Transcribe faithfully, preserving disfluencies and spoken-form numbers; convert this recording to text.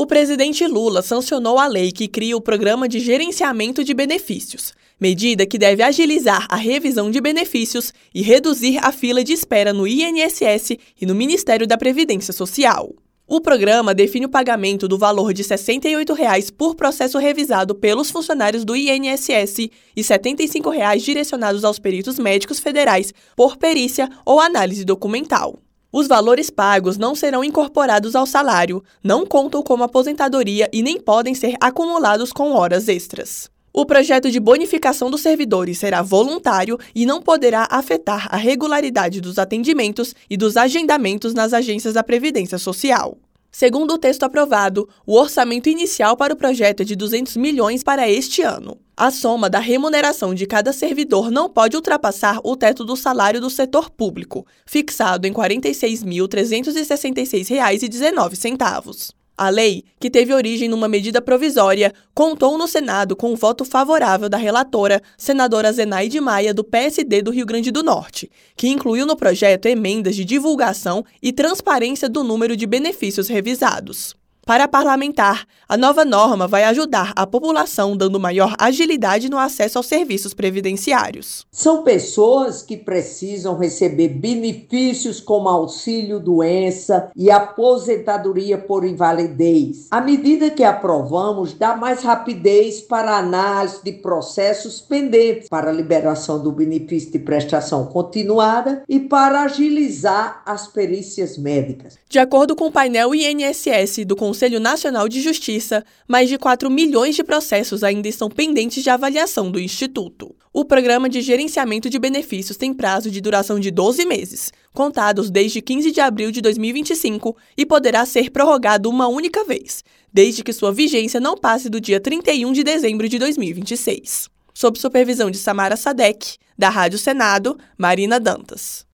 O presidente Lula sancionou a lei que cria o Programa de Gerenciamento de Benefícios, medida que deve agilizar a revisão de benefícios e reduzir a fila de espera no I N S S e no Ministério da Previdência Social. O programa define o pagamento do valor de sessenta e oito reais por processo revisado pelos funcionários do I N S S e setenta e cinco reais direcionados aos peritos médicos federais por perícia ou análise documental. Os valores pagos não serão incorporados ao salário, não contam como aposentadoria e nem podem ser acumulados com horas extras. O projeto de bonificação dos servidores será voluntário e não poderá afetar a regularidade dos atendimentos e dos agendamentos nas agências da Previdência Social. Segundo o texto aprovado, o orçamento inicial para o projeto é de duzentos milhões para este ano. A soma da remuneração de cada servidor não pode ultrapassar o teto do salário do setor público, fixado em quarenta e seis mil trezentos e sessenta e seis reais e dezenove centavos. A lei, que teve origem numa medida provisória, contou no Senado com o voto favorável da relatora, senadora Zenaide Maia, do P S D do Rio Grande do Norte, que incluiu no projeto emendas de divulgação e transparência do número de benefícios revisados. Para a parlamentar, a nova norma vai ajudar a população dando maior agilidade no acesso aos serviços previdenciários. São pessoas que precisam receber benefícios como auxílio-doença e aposentadoria por invalidez. A medida que aprovamos dá mais rapidez para a análise de processos pendentes, para a liberação do benefício de prestação continuada e para agilizar as perícias médicas. De acordo com o painel I N S S do Conselho Nacional de Justiça, mais de quatro milhões de processos ainda estão pendentes de avaliação do Instituto. O Programa de Gerenciamento de Benefícios tem prazo de duração de doze meses, contados desde quinze de abril de dois mil e vinte e cinco, e poderá ser prorrogado uma única vez, desde que sua vigência não passe do dia trinta e um de dezembro de dois mil e vinte e seis. Sob supervisão de Samara Sadek, da Rádio Senado, Marina Dantas.